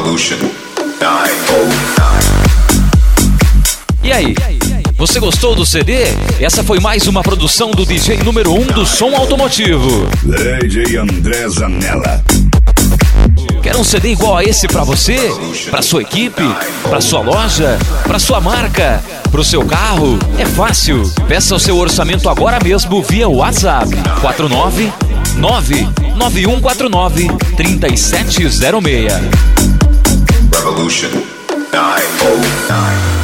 Revolution 909. E aí, você gostou do CD? Essa foi mais uma produção do DJ número 1 do som automotivo, DJ André Zanella. Quer um CD igual a esse pra você? Pra sua equipe? Pra sua loja? Pra sua marca? Pro seu carro? É fácil. Peça o seu orçamento agora mesmo via WhatsApp 499-9149-3706. Revolution 909.